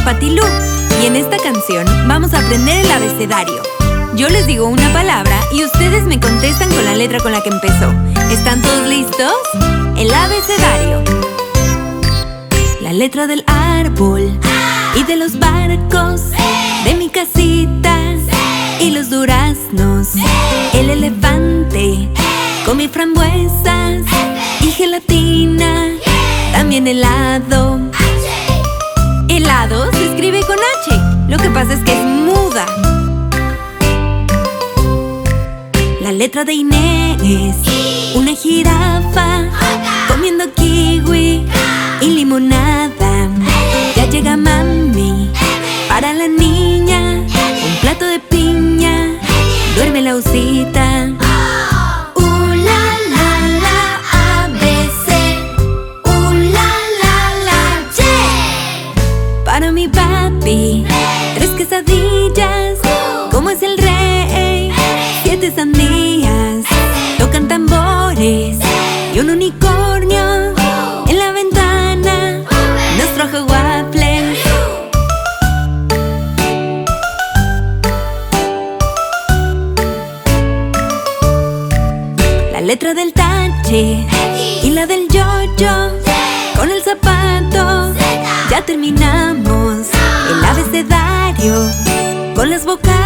Patilú y en esta canción vamos a aprender el abecedario. Yo les digo una palabra y ustedes me contestan con la letra con la que empezó. ¿Están todos listos? El abecedario. La letra del árbol y de los barcos, de mi casita y los duraznos. El elefante come frambuesas y gelatina, también helado. Helado se escribe con H, lo que pasa es que es muda. La letra de Inés, una jirafa comiendo kiwi y limonada. Ya llega mami para la niña, un plato de piña, duerme la osita. Para mi papi, 3 quesadillas, como es el rey, 7 sandías, tocan tambores y un unicornio en la ventana nos trajo waffles. La letra del tache y la del yo-yo, con el zapato ya terminamos el abecedario con las vocales.